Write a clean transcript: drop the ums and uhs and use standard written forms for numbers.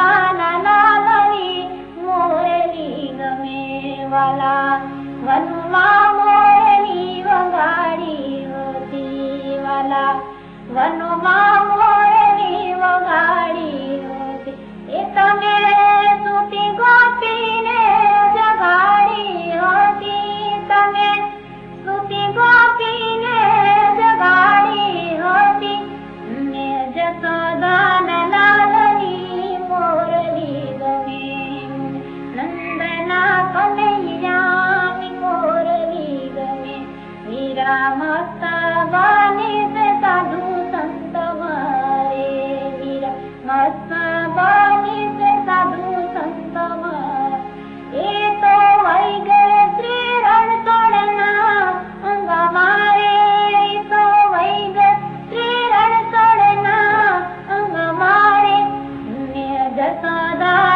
જસોદાના લાલની મોરલી ગમે વાલા વનમાં મોરલી વગાડી હતી વાલા વનમાં મોરલી વગાડી હતી એ તમે સુતી ગોપીને જગાડી હતી તમે સુતી ગોપીને જગાડી હતી ને જસોદાના લાલની મોરલી ગમે નંદના કનૈયાની મોરલી ગમે વીરા મસ્ત બની છે સાધુ સંત મારે વીરા મસ્ત બની છે સાધુ સંત મારે એ તો વહી ગયે શ્રી રણછોડના અંગ મારે એ તો વહી ગયે શ્રી રણછોડના અંગ મારે ને જસોદા